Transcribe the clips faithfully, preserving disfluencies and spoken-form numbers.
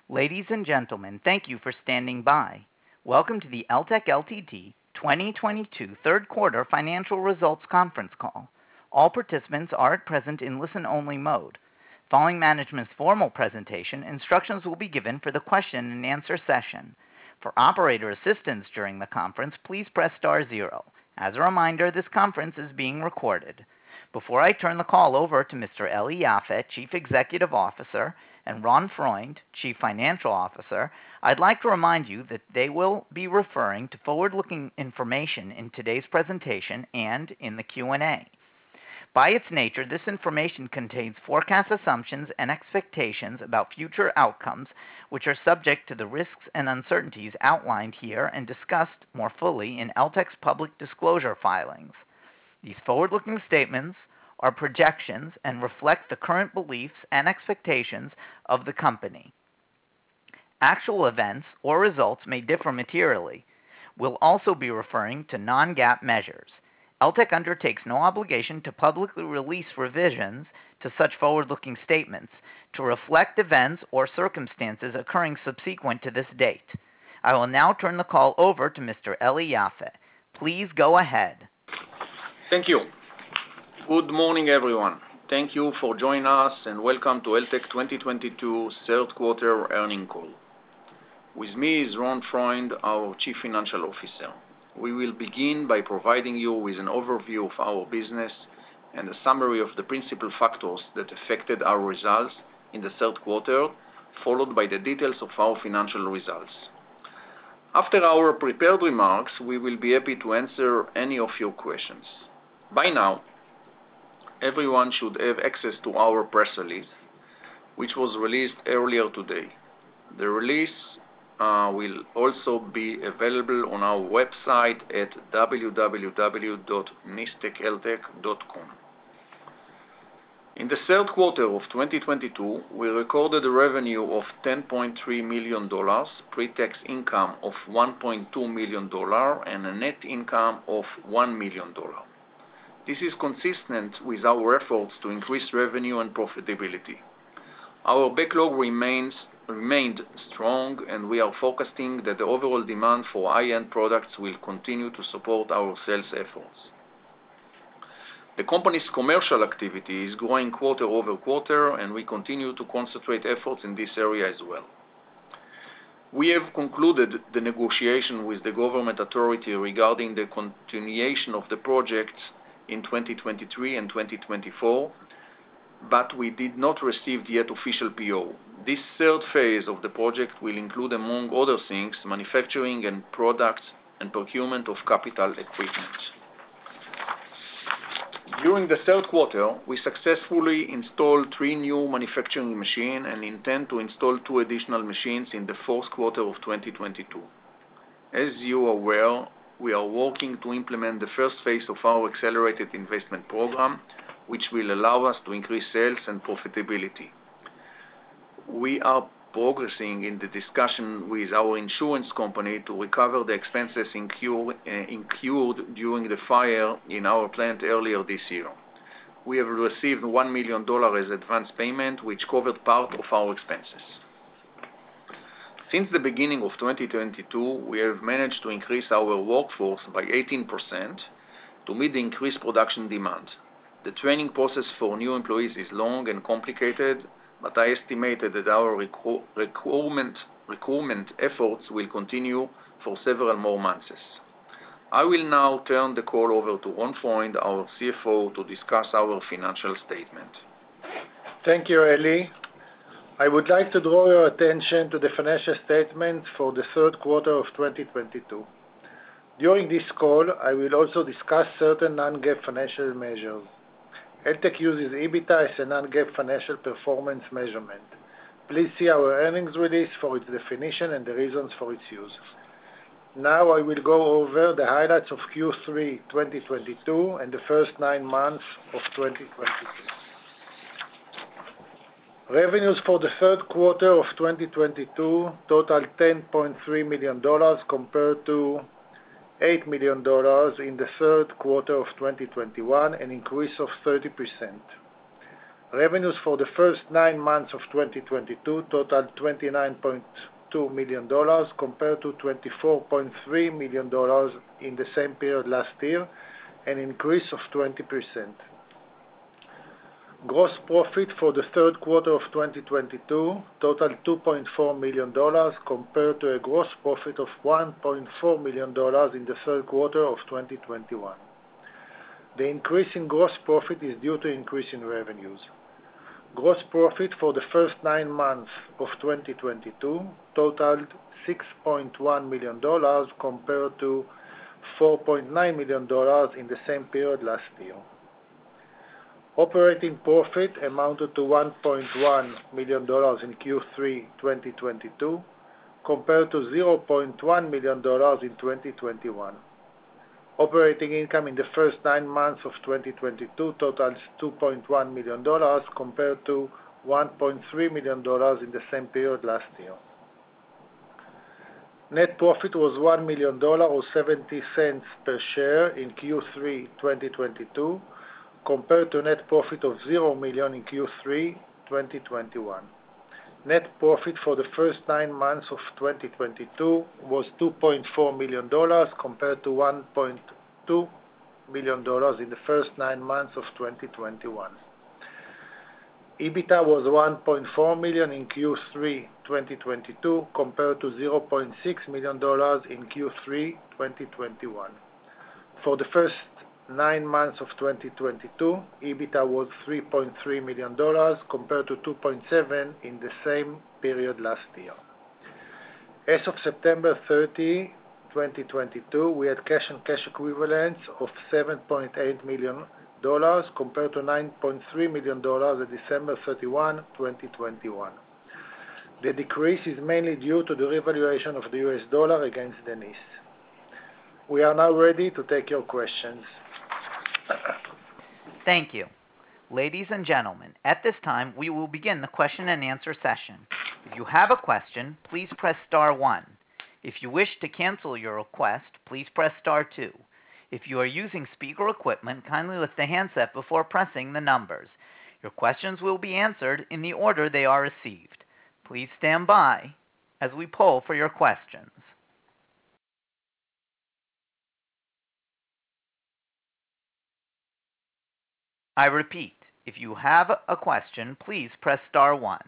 Ladies and gentlemen, thank you for standing by. Welcome to the Eltek Ltd. twenty twenty-two third quarter financial results conference call. All participants are at present in listen-only mode. Following management's formal presentation, instructions will be given for the question and answer session. For operator assistance during the conference, please press star zero. As a reminder, this conference is being recorded. Before I turn the call over to Mister Eli Yaffe, Chief Executive Officer, and Ron Freund, Chief Financial Officer, I'd like to remind you that they will be referring to forward-looking information in today's presentation and in the Q and A. By its nature, this information contains forecast assumptions and expectations about future outcomes, which are subject to the risks and uncertainties outlined here and discussed more fully in Eltek's public disclosure filings. These forward-looking statements are projections and reflect the current beliefs and expectations of the company. Actual events or results may differ materially. We'll also be referring to non-GAAP measures. Eltek undertakes no obligation to publicly release revisions to such forward-looking statements to reflect events or circumstances occurring subsequent to this date. I will now turn the call over to Mister Eli Yaffe. Please go ahead. Thank you. Good morning, everyone. Thank you for joining us, and welcome to Eltek twenty twenty-two third quarter earnings call. With me is Ron Freund, our Chief Financial Officer. We will begin by providing you with an overview of our business and a summary of the principal factors that affected our results in the third quarter, followed by the details of our financial results. After our prepared remarks, we will be happy to answer any of your questions. By now, everyone should have access to our press release, which was released earlier today. The release uh, will also be available on our website at w w w dot nistec eltek dot com. In the third quarter of twenty twenty-two, we recorded a revenue of ten point three million dollars, pre-tax income of one point two million dollars, and a net income of one million dollars. This is consistent with our efforts to increase revenue and profitability. Our backlog remains remained strong, and we are forecasting that the overall demand for high-end products will continue to support our sales efforts. The company's commercial activity is growing quarter over quarter, and we continue to concentrate efforts in this area as well. We have concluded the negotiation with the government authority regarding the continuation of the projects in twenty twenty-three and twenty twenty-four, but we did not receive yet official P O. This third phase of the project will include, among other things, manufacturing and products and procurement of capital equipment. During the third quarter, we successfully installed three new manufacturing machines and intend to install two additional machines in the fourth quarter of twenty twenty-two. As you are aware, we are working to implement the first phase of our accelerated investment program, which will allow us to increase sales and profitability. We are progressing in the discussion with our insurance company to recover the expenses incurred, uh, incurred during the fire in our plant earlier this year. We have received one million dollars as advance payment, which covered part of our expenses. Since the beginning of twenty twenty-two, we have managed to increase our workforce by eighteen percent to meet the increased production demand. The training process for new employees is long and complicated, but I estimated that our recru- recruitment, recruitment efforts will continue for several more months. I will now turn the call over to Ron Freund, our C F O, to discuss our financial statement. Thank you, Eli. I would like to draw your attention to the financial statement for the third quarter of twenty twenty-two. During this call, I will also discuss certain non-GAAP financial measures. Eltek uses EBITDA as a non-GAAP financial performance measurement. Please see our earnings release for its definition and the reasons for its use. Now I will go over the highlights of Q three twenty twenty-two and the first nine months of twenty twenty-two. Revenues for the third quarter of twenty twenty-two totaled ten point three million dollars compared to eight million dollars in the third quarter of twenty twenty-one, an increase of thirty percent. Revenues for the first nine months of twenty twenty-two totaled twenty-nine point two million dollars compared to twenty-four point three million dollars in the same period last year, an increase of twenty percent. Gross profit for the third quarter of twenty twenty-two totaled two point four million dollars compared to a gross profit of one point four million dollars in the third quarter of twenty twenty-one. The increase in gross profit is due to increase in revenues. Gross profit for the first nine months of twenty twenty-two totaled six point one million dollars compared to four point nine million dollars in the same period last year. Operating profit amounted to one point one million dollars in Q three twenty twenty-two compared to zero point one million dollars in twenty twenty-one. Operating income in the first nine months of twenty twenty-two totals two point one million dollars compared to one point three million dollars in the same period last year. Net profit was one million dollars or seventy cents per share in Q three twenty twenty-two compared to net profit of zero million dollars in Q three twenty twenty-one. Net profit for the first nine months of twenty twenty-two was two point four million dollars compared to one point two million dollars in the first nine months of twenty twenty-one. EBITDA was one point four million dollars in Q three twenty twenty-two compared to zero point six million dollars in Q three twenty twenty-one. For the first nine months of twenty twenty-two, EBITDA was three point three million dollars compared to two point seven in the same period last year. As of September thirtieth, twenty twenty-two, we had cash and cash equivalents of seven point eight million dollars compared to nine point three million dollars at December thirty-first, twenty twenty-one. The decrease is mainly due to the revaluation of the U S dollar against the N I S. We are now ready to take your questions. Thank you. Ladies and gentlemen, at this time, we will begin the question and answer session. If you have a question, please press star one. If you wish to cancel your request, please press star two. If you are using speaker equipment, kindly lift the handset before pressing the numbers. Your questions will be answered in the order they are received. Please stand by as we poll for your questions. I repeat, if you have a question, please press star one.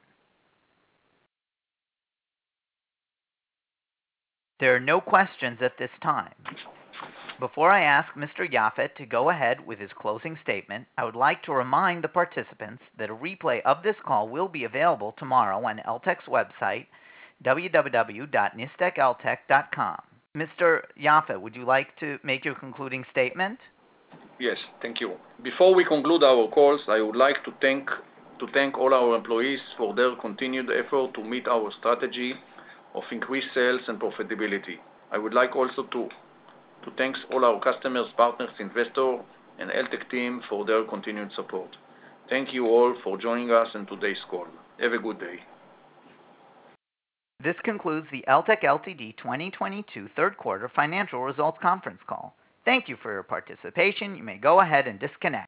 There are no questions at this time. Before I ask Mister Yafet to go ahead with his closing statement, I would like to remind the participants that a replay of this call will be available tomorrow on Eltek's website, w w w dot nistec eltec dot com. Mister Yafet, would you like to make your concluding statement? Yes, thank you. Before we conclude our calls, I would like to thank to thank all our employees for their continued effort to meet our strategy of increased sales and profitability. I would like also to to thank all our customers, partners, investors, and Eltek team for their continued support. Thank you all for joining us in today's call. Have a good day. This concludes the Eltek Ltd. twenty twenty-two third quarter financial results conference call. Thank you for your participation. You may go ahead and disconnect.